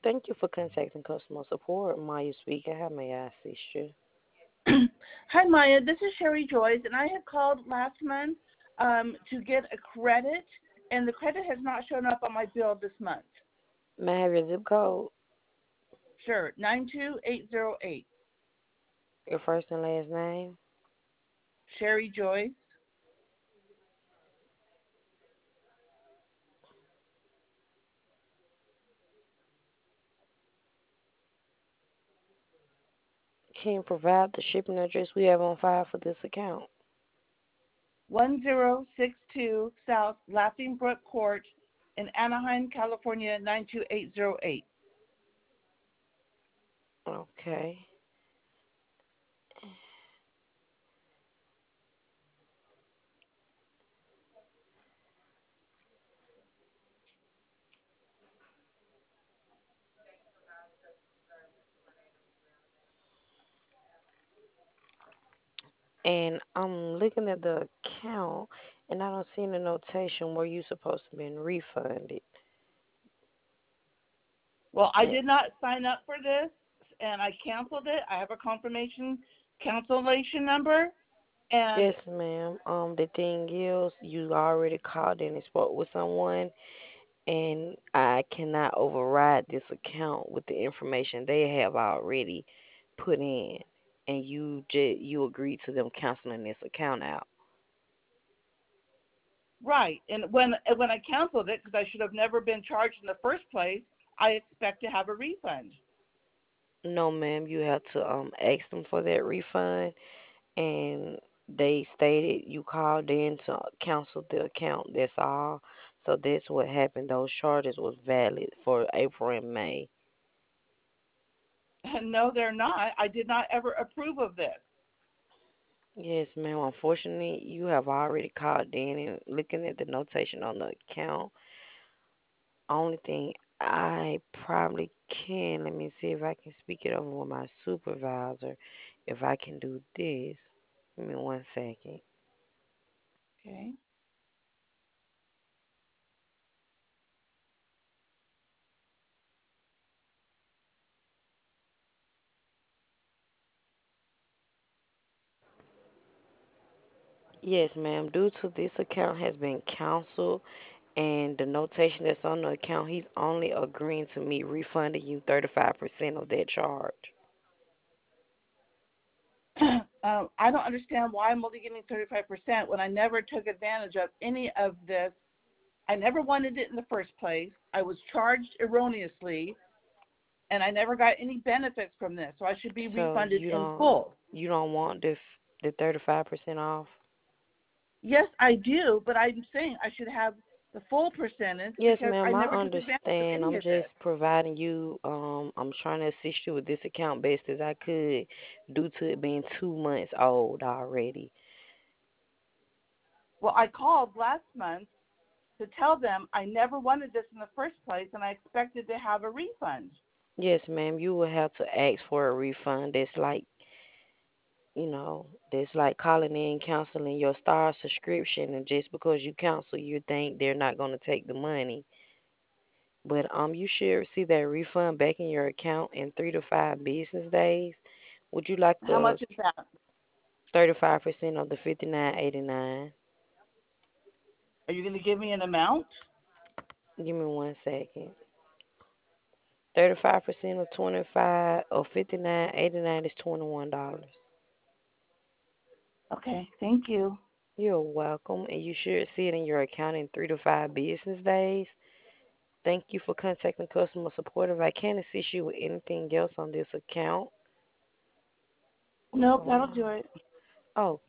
Thank you for contacting customer support. Maya speaking. How may I assist you? Hi, Maya. This is Sherry Joyce, and I had called last month to get a credit, and the credit has not shown up on my bill this month. May I have your zip code? Sure, 92808. Your first and last name? Sherry Joyce. Can you provide the shipping address we have on file for this account? 1062 South Laughing Brook Court in Anaheim, California, 92808. Okay. And I'm looking at the account, and I don't see any notation where you supposed to be refunded. Well, I Eh, did not sign up for this, and I canceled it. I have a confirmation cancellation number, and Yes, ma'am. The thing is, you already called in and spoke with someone, and I cannot override this account with the information they have already put in, and you agreed to them canceling this account out. right. And when I canceled it, because I should have never been charged in the first place, I expect to have a refund. No, ma'am, you have to ask them for that refund, and they stated you called in to cancel the account. That's all. So that's what happened. Those charges was valid for April and May. And no, they're not. I did not ever approve of this. Yes, ma'am. Unfortunately, you have already called in and looking at the notation on the account. Only thing I probably can, let me see if I can speak it over with my supervisor. If I can do this. Give me 1 second. Okay. Yes, ma'am. Due to this account has been canceled and the notation that's on the account, he's only agreeing to me refunding you 35% of that charge. I don't understand why I'm only getting 35% when I never took advantage of any of this. I never wanted it in the first place. I was charged erroneously, and I never got any benefits from this, so I should be So refunded in full. you don't want the 35% off? Yes, I do, but I'm saying I should have the full percentage Yes, because I ma'am, I never took advantage of understand. any I'm of just this. providing you, I'm trying to assist you with this account best as I could due to it being 2 months old already. Well, I called last month to tell them I never wanted this in the first place, and I expected to have a refund. Yes, ma'am, you will have to ask for a refund. That's like calling in, canceling your Star subscription, and just because you cancel, you think they're not going to take the money. But you should receive that refund back in your account in 3 to 5 business days. Would you like How the much is that? 35% of the 59.89? Are you going to give me an amount? Give me 1 second. 35% of 25 or 59.89 is $21. Okay, thank you. You're welcome, and you should see it in your account in 3 to 5 business days. Thank you for contacting customer support. If I can assist you with anything else on this account, what's Nope, going that'll do on? it. Oh,